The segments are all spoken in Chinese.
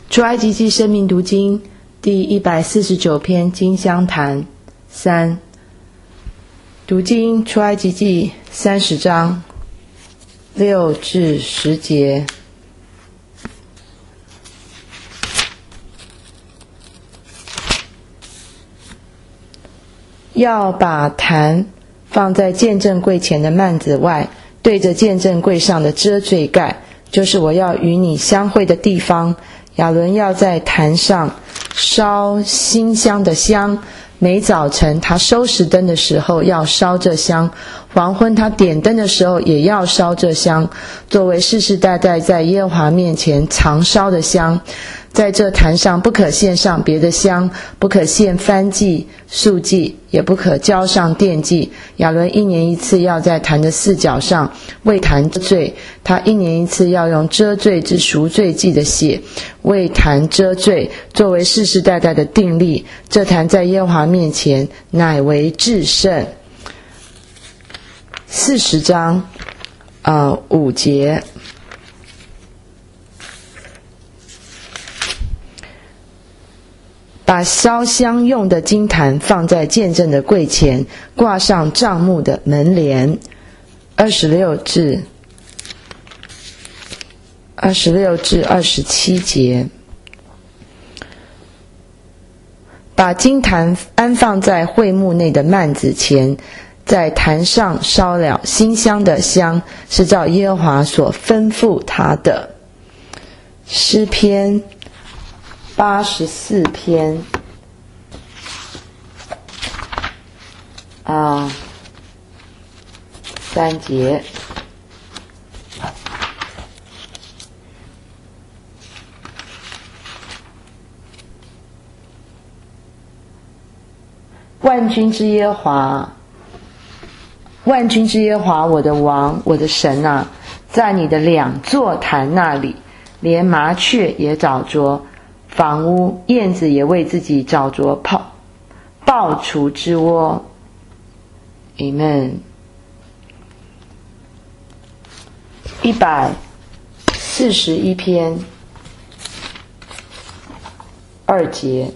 出埃及记生命读经第149篇金香坛3，读经出埃及记30章6至10节。要把坛放在见证柜前的幔子外，对着见证柜上的遮罪盖，就是我要与你相会的地方。亚伦要在坛上烧馨香的香，每早晨他收拾灯的时候要烧这香，黄昏他点灯的时候也要烧这香，作为世世代代在耶和华面前常烧的香。在这坛上不可献上别的香，不可献燔祭、素祭，也不可浇上奠祭。亚伦1年1次要在坛的4角上为坛遮罪，他1年1次要用遮罪之赎罪祭的血为坛遮罪，作为世世代代的定例。这坛在耶和华面前乃为至圣。40章5节。把烧香用的金坛放在见证的柜前，挂上帐幕的门帘。26至27节。把金坛安放在会幕内的幔子前，在坛上烧了馨香的香，是照耶和华所吩咐他的。诗篇84篇3节。万军之耶和华，万军之耶和华，我的王，我的神啊，在你的2座坛那里，连麻雀也找着房屋，燕子也为自己找着抱雏之窝。 Amen。 141篇2节。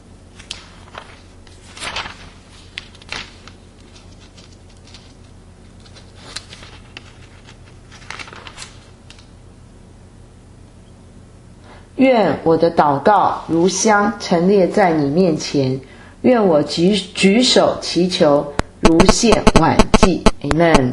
愿我的祷告如香陈列在你面前，愿我举手祈求如献晚祭。 Amen。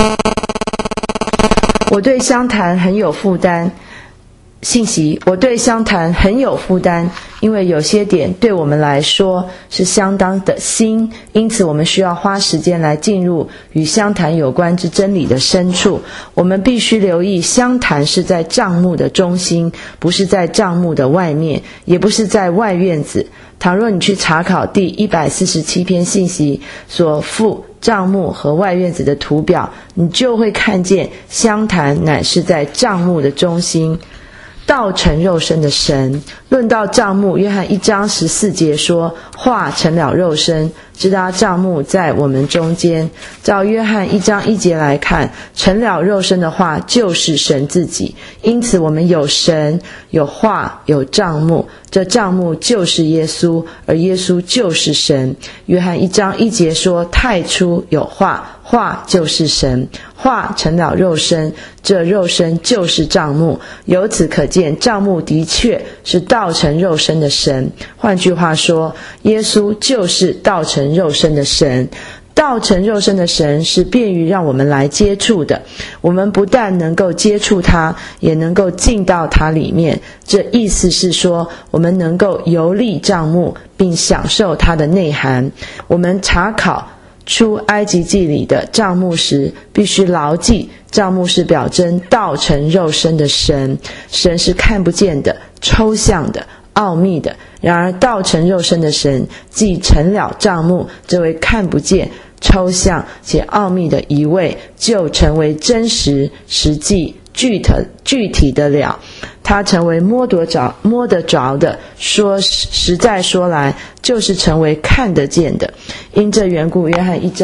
我对香坛很有负担。信息，我对香坛很有负担，因为有些点对我们来说是相当的新，因此我们需要花时间来进入与香坛有关之真理的深处。我们必须留意，香坛是在帐幕的中心，不是在帐幕的外面，也不是在外院子。倘若你去查考第147篇信息所附帐幕和外院子的图表，你就会看见香坛乃是在帐幕的中心，道成肉身的神。论到帐幕，约翰1章14节说，话成了肉身，知道帐幕在我们中间。照约翰1章1节来看，成了肉身的话就是神自己，因此我们有神，有话，有帐幕，这帐幕就是耶稣，而耶稣就是神。约翰1章1节说，太初有话，话就是神，话成了肉身，这肉身就是帐幕。由此可见，帐幕的确是道成肉身的神。换句话说，耶稣就是道成肉身的神。道成肉身的神是便于让我们来接触的，我们不但能够接触他，也能够进到他里面。这意思是说，我们能够游历帐幕，并享受它的内涵。我们查考出埃及记里的帐幕时，必须牢记，帐幕是表征道成肉身的神，神是看不见的、抽象的、奥秘的。然而道成肉身的神既成了帐幕，这位看不见、抽象且奥秘的一位，就成为真实、实际、具体的了。他成为摸得着的，实在说来，就是成为看得见的。因这缘故，约翰1章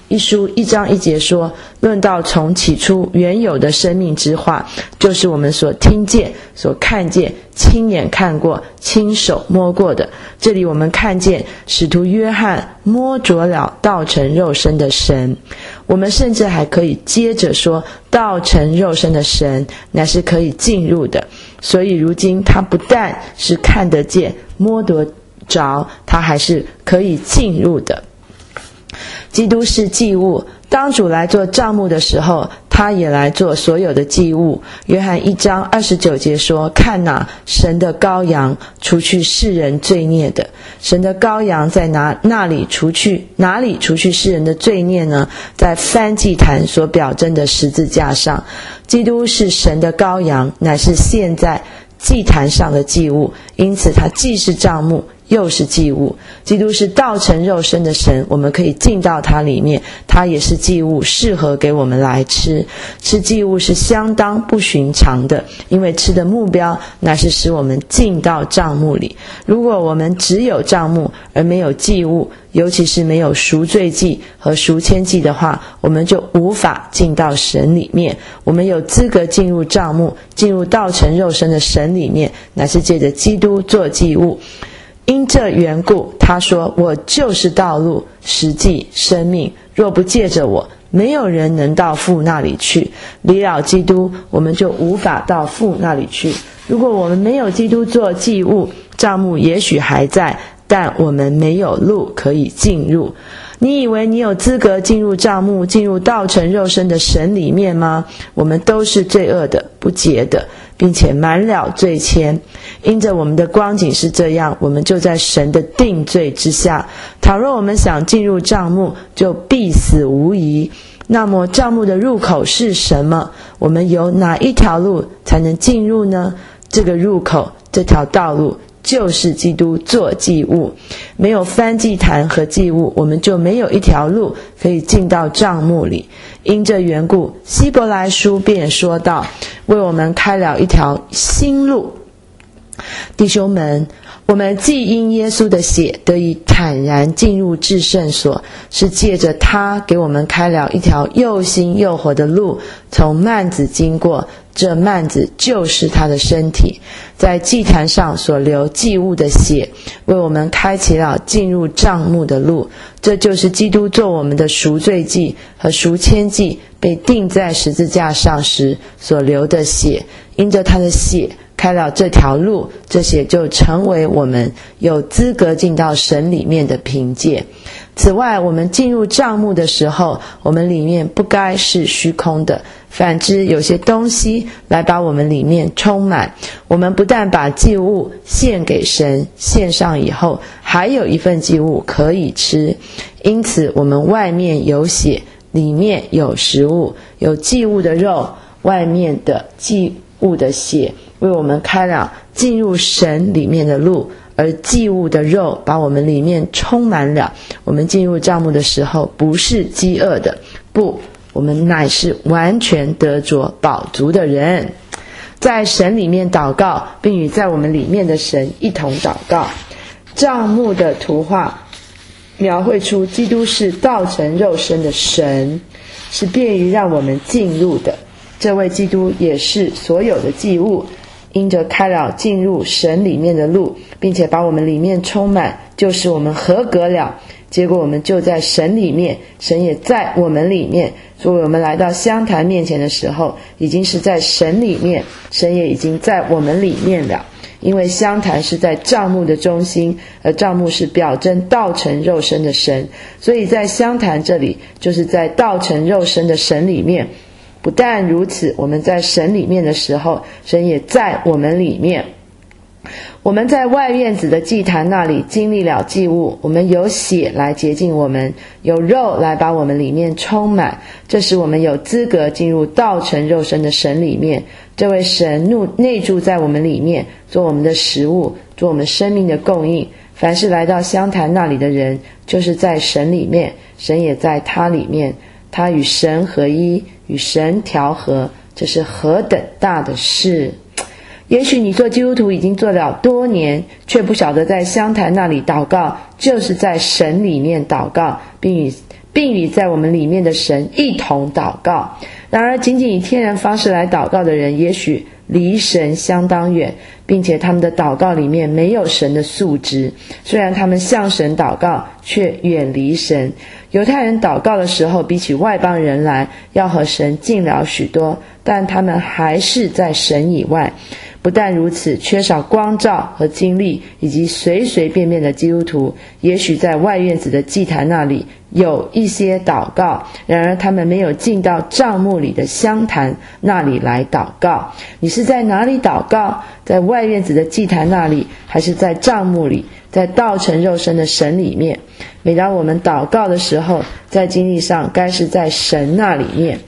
一书1章1节说，论到从起初原有的生命之话，就是我们所听见、所看见、亲眼看过、亲手摸过的。这里我们看见使徒约翰摸着了道成肉身的神。我们甚至还可以接着说，道成肉身的神乃是可以进入的。所以如今他不但是看得见、摸得着，他还是可以进入的。基督是祭物，当主来做帐幕的时候，他也来做所有的祭物。约翰1章29节说，看哪，神的羔羊，除去世人罪孽的。神的羔羊在哪里除去世人的罪孽呢？在燔祭坛所表征的十字架上。基督是神的羔羊，乃是现在祭坛上的祭物，因此他既是帐幕又是祭物。基督是道成肉身的神，我们可以进到他里面，他也是祭物，适合给我们来吃。吃祭物是相当不寻常的，因为吃的目标乃是使我们进到帐幕里。如果我们只有帐幕而没有祭物，尤其是没有赎罪祭和赎愆祭的话，我们就无法进到神里面。我们有资格进入帐幕，进入道成肉身的神里面，乃是借着基督做祭物。因这缘故，他说，我就是道路、实际、生命，若不借着我，没有人能到父那里去。离了基督，我们就无法到父那里去。如果我们没有基督做祭物，帐幕也许还在，但我们没有路可以进入。你以为你有资格进入帐幕，进入道成肉身的神里面吗？我们都是罪恶的、不洁的，并且满了罪愆。因着我们的光景是这样，我们就在神的定罪之下。倘若我们想进入帐幕，就必死无疑。那么帐幕的入口是什么？我们有哪一条路才能进入呢？这个入口，这条道路就是基督做祭物。没有燔祭坛和祭物，我们就没有一条路可以进到帐幕里。因这缘故，希伯来书便说道，为我们开了一条新路。弟兄们，我们既因耶稣的血得以坦然进入至圣所，是借着他给我们开了一条又新又活的路，从幔子经过。这幔子就是他的身体，在祭坛上所流祭物的血，为我们开启了进入帐幕的路。这就是基督做我们的赎罪祭和赎愆祭，被钉在十字架上时所流的血。因着他的血开了这条路，这血就成为我们有资格进到神里面的凭借。此外，我们进入帐幕的时候，我们里面不该是虚空的，反之有些东西来把我们里面充满。我们不但把祭物献给神，献上以后还有一份祭物可以吃。因此我们外面有血，里面有食物，有祭物的肉，外面的祭物的血，为我们开了进入神里面的路。而祭物的肉把我们里面充满了。我们进入帐幕的时候不是饥饿的，不，我们乃是完全得着饱足的人。在神里面祷告，并与在我们里面的神一同祷告。帐幕的图画描绘出基督是道成肉身的神，是便于让我们进入的。这位基督也是所有的祭物，因着开了进入神里面的路，并且把我们里面充满，就使我们合格了。结果我们就在神里面，神也在我们里面。所以我们来到香坛面前的时候，已经是在神里面，神也已经在我们里面了。因为香坛是在帐幕的中心，而帐幕是表征道成肉身的神，所以在香坛这里就是在道成肉身的神里面。不但如此，我们在神里面的时候，神也在我们里面。我们在外院子的祭坛那里经历了祭物，我们有血来洁净我们，有肉来把我们里面充满，这使我们有资格进入道成肉身的神里面。这位神内住在我们里面，做我们的食物，做我们生命的供应。凡是来到香坛那里的人，就是在神里面，神也在他里面，他与神合一，与神调和，这是何等大的事。也许你做基督徒已经做了多年，并不晓得在香坛那里祷告就是在神里面祷告，并并与在我们里面的神一同祷告。然而仅仅以天然方式来祷告的人，也许离神相当远，并且他们的祷告里面没有神的素质。虽然他们向神祷告，却远离神。犹太人祷告的时候，比起外邦人来，要和神近了许多，但他们还是在神以外。不但如此，缺少光照和经历，以及随随便便的基督徒，也许在外院子的祭坛那里有一些祷告，然而他们没有进到帐幕里的香坛那里来祷告。你是在哪里祷告？在外院子的祭坛那里，还是在帐幕里，在道成肉身的神里面？每当我们祷告的时候，在经历上该是在神那里面，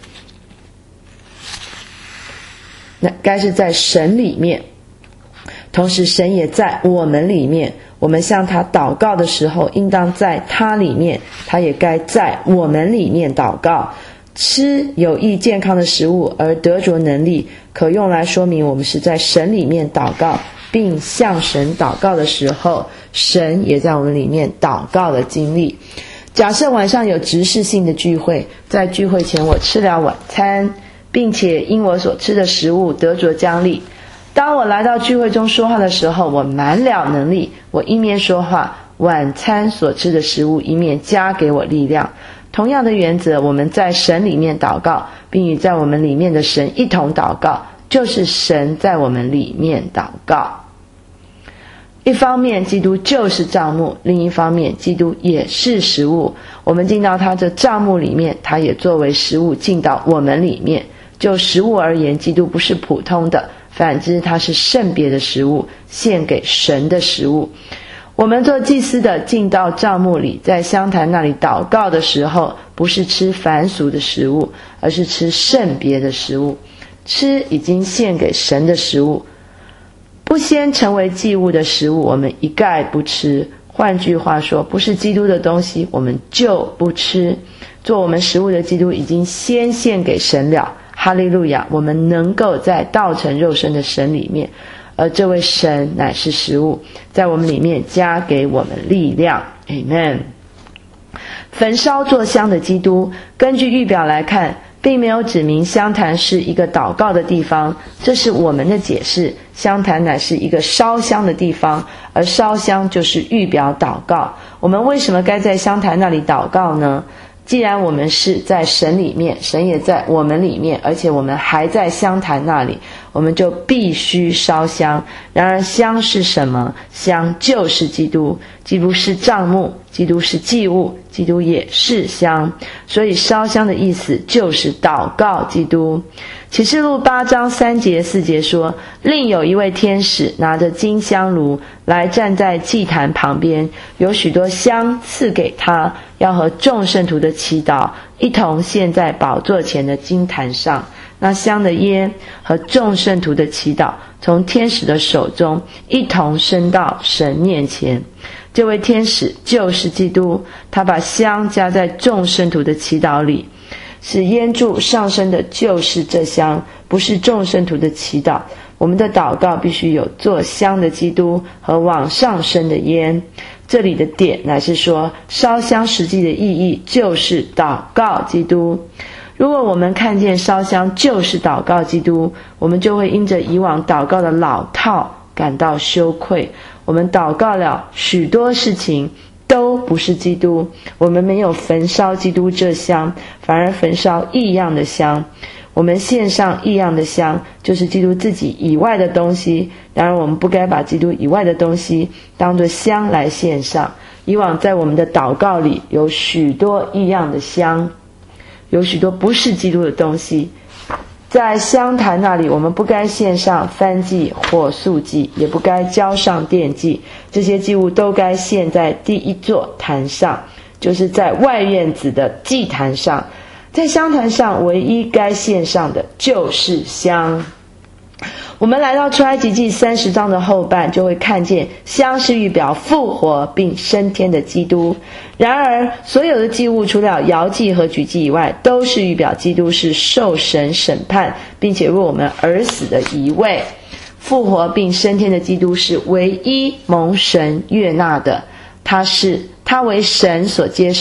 该是在神里面，同时神也在我们里面。我们向他祷告的时候，应当在他里面，他也该在我们里面祷告。吃有益健康的食物而得着能力，可用来说明我们是在神里面祷告，并向神祷告的时候，神也在我们里面祷告的经历。假设晚上有执事性的聚会，在聚会前我吃了晚餐，并且因我所吃的食物得着奖励。当我来到聚会中说话的时候，我满了能力，我一面说话，晚餐所吃的食物一面加给我力量。同样的原则，我们在神里面祷告，并与在我们里面的神一同祷告，就是神在我们里面祷告。一方面基督就是帐幕，另一方面基督也是食物。我们进到他这帐幕里面，他也作为食物进到我们里面。就食物而言，基督不是普通的，反之他是圣别的食物，献给神的食物。我们做祭司的进到帐幕里，在香坛那里祷告的时候，不是吃凡俗的食物，而是吃圣别的食物，吃已经献给神的食物。不先成为祭物的食物，我们一概不吃。换句话说，不是基督的东西，我们就不吃。做我们食物的基督已经先献给神了，哈利路亚！我们能够在道成肉身的神里面，而这位神乃是食物，在我们里面加给我们力量。 Amen。 焚烧做香的基督，根据预表来看，并没有指明香坛是一个祷告的地方，这是我们的解释。香坛乃是一个烧香的地方，而烧香就是预表祷告。我们为什么该在香坛那里祷告呢？既然我们是在神里面，神也在我们里面，而且我们还在香坛那里，我们就必须烧香。然而香是什么？香就是基督，基督是帐幕，基督是祭物，基督也是香。所以烧香的意思就是祷告基督。启示录8章3节4节说，另有一位天使拿着金香炉来站在祭坛旁边，有许多香赐给他，要和众圣徒的祈祷一同献在宝座前的金坛上。那香的烟和众圣徒的祈祷从天使的手中一同升到神面前。这位天使就是基督，他把香加在众圣徒的祈祷里，使烟柱上升的就是这香，不是众圣徒的祈祷。我们的祷告必须有做香的基督和往上升的烟。这里的点乃是说，烧香实际的意义就是祷告基督。如果我们看见烧香就是祷告基督，我们就会因着以往祷告的老套感到羞愧。我们祷告了许多事情都不是基督，我们没有焚烧基督这香，反而焚烧异样的香。我们献上异样的香，就是基督自己以外的东西。然而我们不该把基督以外的东西当作香来献上。以往在我们的祷告里有许多异样的香，有许多不是基督的东西。在香坛那里，我们不该献上燔祭、火素祭，也不该交上奠祭，这些祭物都该献在第一座坛上，就是在外院子的祭坛上。在香坛上唯一该献上的就是香。我们来到出埃及记30章的后半，就会看见香是预表复活并升天的基督。然而所有的祭物除了摇祭和举祭以外，都是预表基督是受神审判并且为我们而死的一位。复活并升天的基督是唯一蒙神悦纳的，他为神所接受，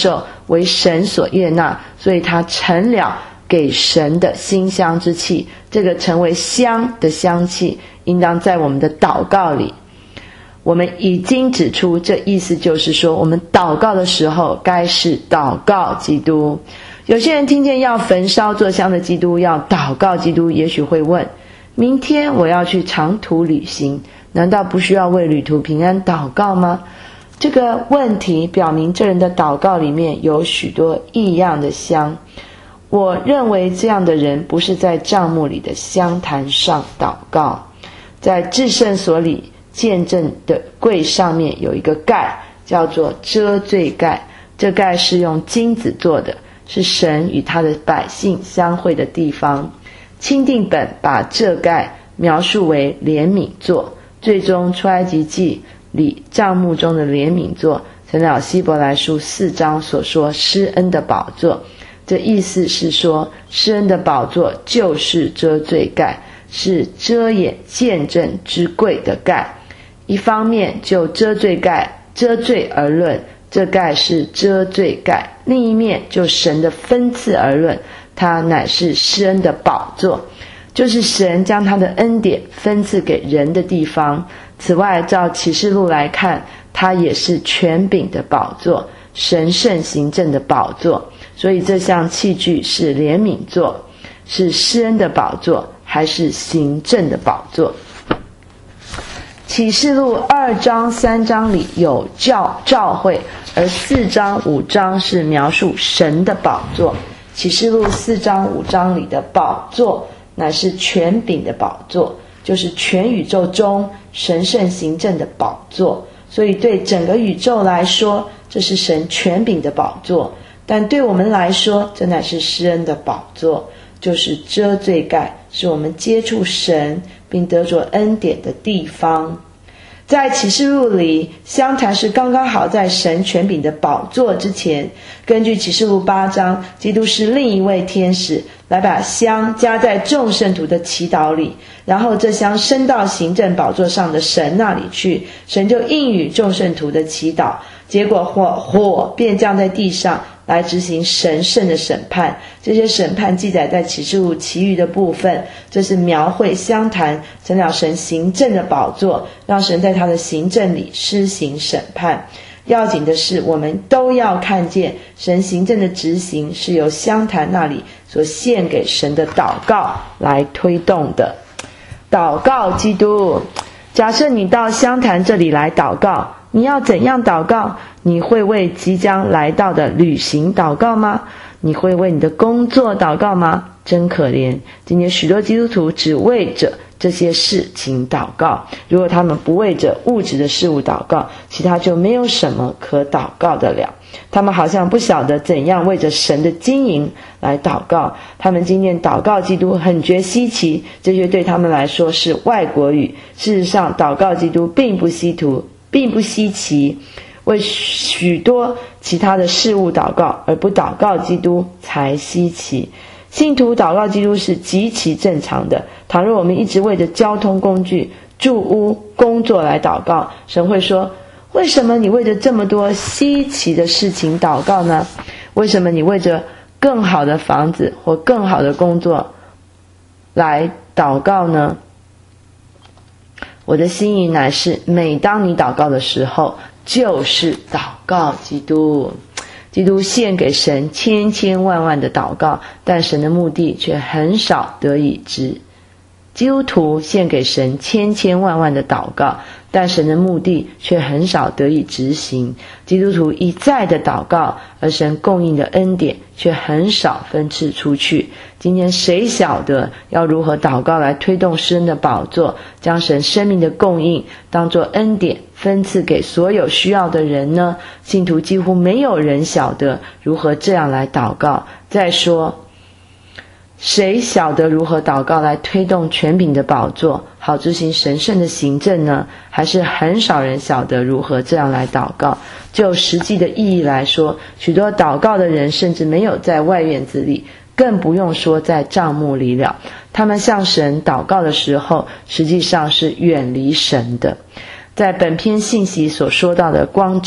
为神所悦纳，所以它成了给神的馨香之气。这个成为香的香气应当在我们的祷告里。我们已经指出，这意思就是说，我们祷告的时候该是祷告基督。有些人听见要焚烧做香的基督，要祷告基督，也许会问，明天我要去长途旅行，难道不需要为旅途平安祷告吗？这个问题表明这人的祷告里面有许多异样的香。我认为这样的人不是在帐幕里的香坛上祷告。在至圣所里见证的柜上面有一个盖，叫做遮罪盖，这盖是用金子做的，是神与他的百姓相会的地方。钦定本把这盖描述为怜悯座，最终出埃及记里帐幕中的怜悯座成了希伯来书4章所说施恩的宝座。这意思是说，施恩的宝座就是遮罪盖，是遮掩见证之柜的盖。一方面就遮罪盖遮罪而论，这盖是遮罪盖；另一面就神的分赐而论，它乃是施恩的宝座，就是神将他的恩典分赐给人的地方。此外，照启示录来看，它也是权柄的宝座，神圣行政的宝座。所以这项器具是怜悯座，是施恩的宝座，还是行政的宝座？启示录2章3章里有召会，而4章5章是描述神的宝座。启示录4章5章里的宝座乃是权柄的宝座，就是全宇宙中神圣行政的宝座。所以对整个宇宙来说，这是神权柄的宝座，但对我们来说，这乃是施恩的宝座，就是遮罪盖，是我们接触神并得着恩典的地方。在启示录里，香坛是刚刚好在神权柄的宝座之前。根据启示录8章，基督是另一位天使来把香加在众圣徒的祈祷里，然后这香升到行政宝座上的神那里去，神就应允众圣徒的祈祷，结果火便降在地上来执行神圣的审判。这些审判记载在启示录其余的部分，这是描绘香坛成了神行政的宝座，让神在他的行政里施行审判。要紧的是，我们都要看见神行政的执行是由香坛那里所献给神的祷告来推动的。祷告基督，假设你到香坛这里来祷告，你要怎样祷告？你会为即将来到的旅行祷告吗？你会为你的工作祷告吗？真可怜，今天许多基督徒只为着这些事情祷告。如果他们不为着物质的事物祷告，其他就没有什么可祷告得了。他们好像不晓得怎样为着神的经营来祷告。他们今天祷告基督很觉稀奇，这些对他们来说是外国语。事实上，祷告基督并不稀奇，为许多其他的事物祷告，而不祷告基督才稀奇。信徒祷告基督是极其正常的。倘若我们一直为着交通工具、住屋、工作来祷告，神会说，为什么你为着这么多稀奇的事情祷告呢？为什么你为着更好的房子或更好的工作来祷告呢？我的心意乃是，每当你祷告的时候，就是祷告基督。基督献给神千千万万的祷告，但神的目的却很少得以知。基督徒献给神千千万万的祷告，但神的目的却很少得以执行。基督徒一再的祷告，而神供应的恩典却很少分赐出去。今天谁晓得要如何祷告来推动施恩的宝座，将神生命的供应当作恩典分赐给所有需要的人呢？信徒几乎没有人晓得如何这样来祷告。再说，谁晓得如何祷告来推动权柄的宝座，好执行神圣的行政呢？还是很少人晓得如何这样来祷告。就实际的意义来说，许多祷告的人甚至没有在外院子里，更不用说在帐幕里了。他们向神祷告的时候，实际上是远离神的。在本篇信息所说到的光中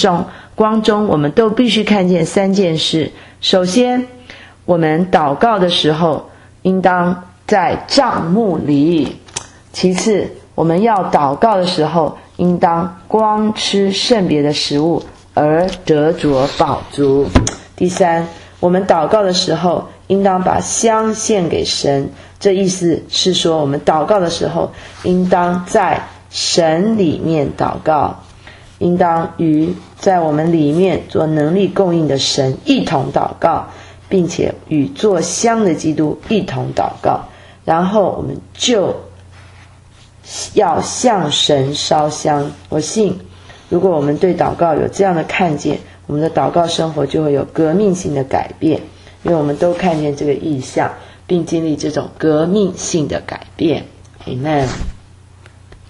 光中，我们都必须看见3件事。首先，我们祷告的时候应当在帐幕里；其次，我们要祷告的时候应当光吃圣别的食物而得着饱足；第三，我们祷告的时候应当把香献给神，这意思是说，我们祷告的时候应当在神里面祷告，应当与在我们里面做能力供应的神一同祷告，并且与做香的基督一同祷告，然后我们就要向神烧香。我信，如果我们对祷告有这样的看见，我们的祷告生活就会有革命性的改变，因为我们都看见这个意象，并经历这种革命性的改变。Amen。